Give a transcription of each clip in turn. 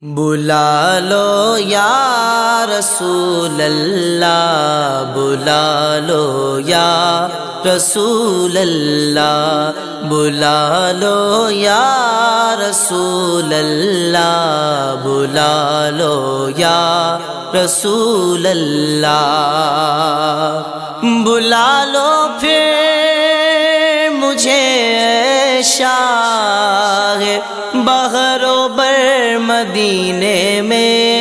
بلا لو یا رسول اللہ، بلا لو یا رسول اللہ، بلا لو یا رسول اللہ، بلا لو یا رسول اللہ، بلا لو پھر مجھے شاہ بحر و بر مدینے میں،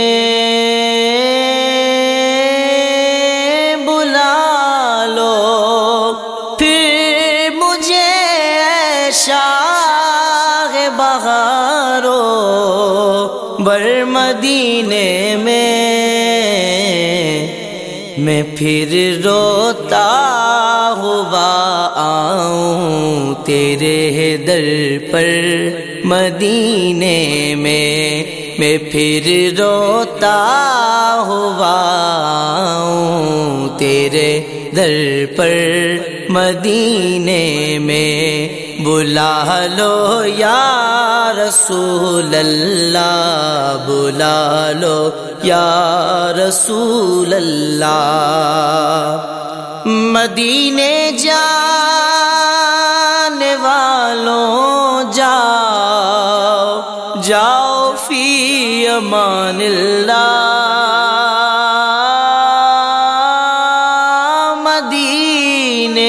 بلا لو پھر مجھے شاہ بحر و بر مدینے میں پھر روتا ہوا آؤں تیرے در پر مدینے میں پھر روتا ہوا آؤں تیرے در پر مدینے میں، بلا لو یا رسول اللہ، بلا لو یا رسول اللہ، مدینے جانے والوں جاؤ جاؤ فی امان اللہ، مدینے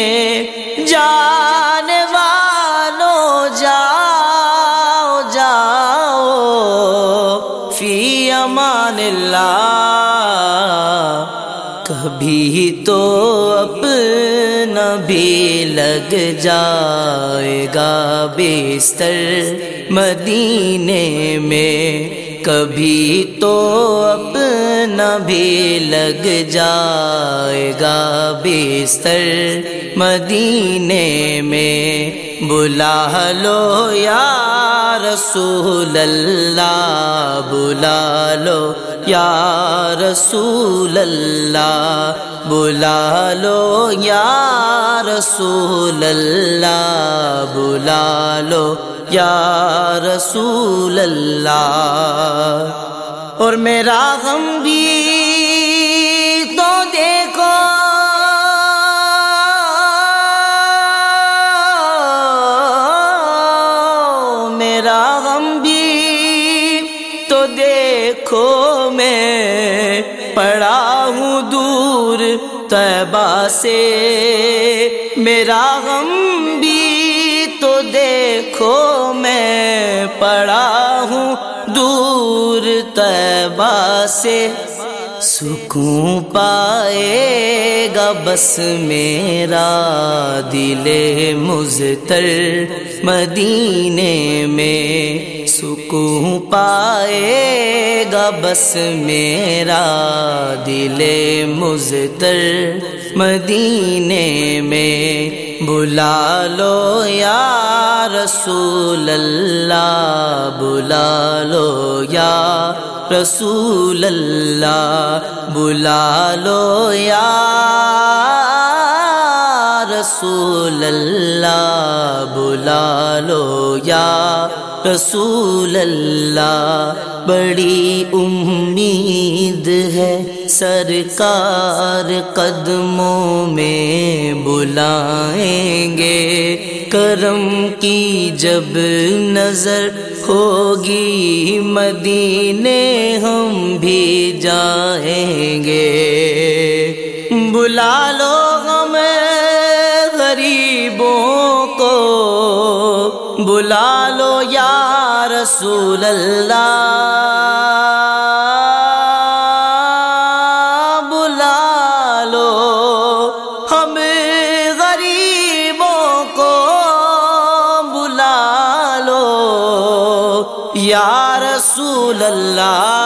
جانے والوں جاؤ جاؤ فی امان اللہ، کبھی تو اپنا بھی لگ جائے گا بستر مدینے میں، کبھی تو اپنا بھی لگ جائے گا بستر مدینے میں، بلا لو یا رسول اللہ، بلا لو یا رسول اللہ، بلا لو یا رسول اللہ، بلا لو یا رسول اللہ، اور میرا غم بھی تو دیکھو، میرا غم بھی تو دیکھو، میں پڑا ہوں دور طیبہ سے، میرا غم بھی تو دیکھو، میں پڑا ہوں دور طیبہ سے، سکون پائے گا بس میرا دل مضطر مدینے میں، سکون پائے گا بس میرا دل مضطر مدینے میں، بلا لو یا رسول اللہ، بلا لو یا رسول اللہ، بلا لو یا رسول اللہ، بلا لو یا رسول اللہ، بڑی امید ہے سرکار قدموں میں بلائیں گے، کرم کی جب نظر ہوگی مدینے ہم بھی جائیں گے، بلا لو ہمیں غریبوں کو، بلا لو یا رسول اللہ، بلا لو ہم غریبوں کو، بلا لو یا رسول اللہ،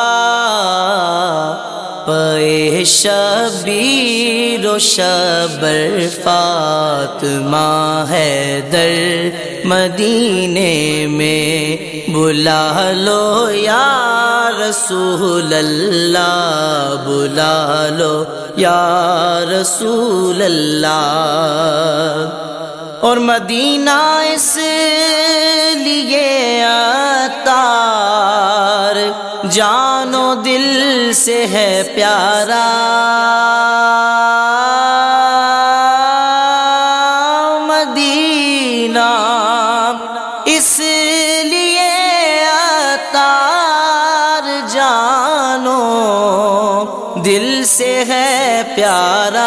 پے شبیر و شبر فاطمہ حیدر مدینے میں، بلا لو یا رسول اللہ، بلا لو یا رسول اللہ، اور مدینہ اس لیے آتا جان و دل سے ہے پیارا، مدینہ اس لیے عطار جانو دل سے ہے پیارا،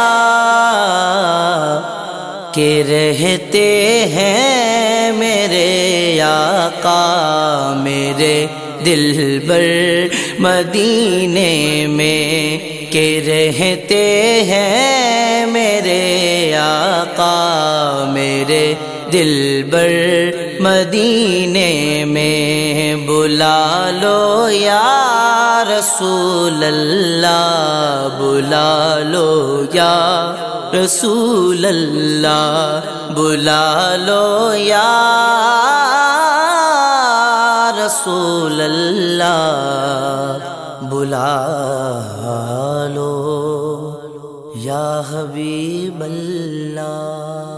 کہ رہتے ہیں میرے آقا میرے دلبر مدینے میں، کہ رہتے ہیں میرے آقا میرے دلبر مدینے میں، بلا لو یا رسول اللہ، بلا لو یا رسول اللہ، بلا لو یا رسول اللہ، بلا لو یا حبیب اللہ۔